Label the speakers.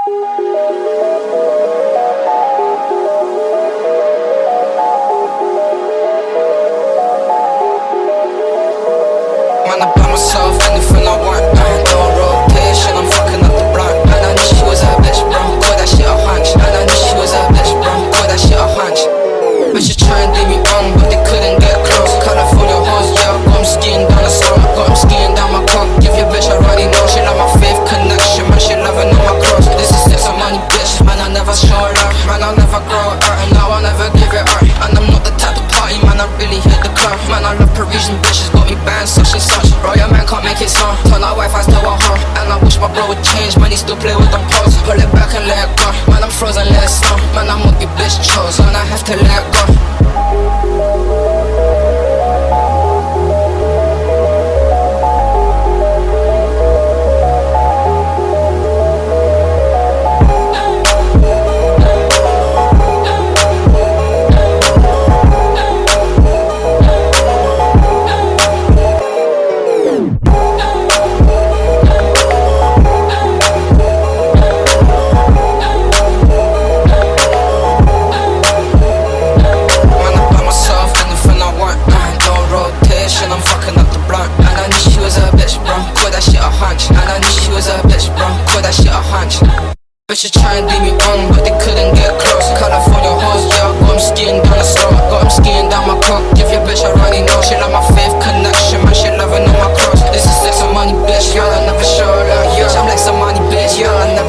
Speaker 1: Man, I buy myself anything I want. I ain't no rotation, I'm fucking up the blunt. Man, I knew she was a bitch, bro. Call that shit a hunch. Man, I knew she was a bitch, bro. Call that shit a hunch. Bitches try and do me wrong, but they couldn't get close. California hoes, yeah, got 'em skiing down the slope. Got 'em skiing down my cock. Give your bitch a runny nose. She love my fifth connection, man, she loving on my cross. This is sex and money, bitch. Man, I never show love. Man, I'll never grow up, and now I'll never give it up. And I'm not the type to party, man, I really hit the club. Man, I love Parisian bitches, got me banned such and such. Bro, your man can't make it sound. Turn our Wi-Fi's to a hoe. And I wish my bro would change, man, he still play with them poles. Pull it back and let it go. Man, I'm frozen, let it snow. Man, I'm what your bitch chose, and I have to let it go. I'm fucking up the blunt. And I knew she was a bitch, bro. Call that shit a hunch. And I knew she was a bitch, bro. Call that shit a hunch. Bitches try and do me wrong, but they couldn't get close. California hoes, yeah, got 'em skiing down the slope. Got 'em skiing down my cock. Give your bitch a runny nose. She love my fifth connection, man, she loving on my cross. This is sex and money, bitch. Yeah, I never show love. Yeah, I'm like some money, bitch. Yeah, I never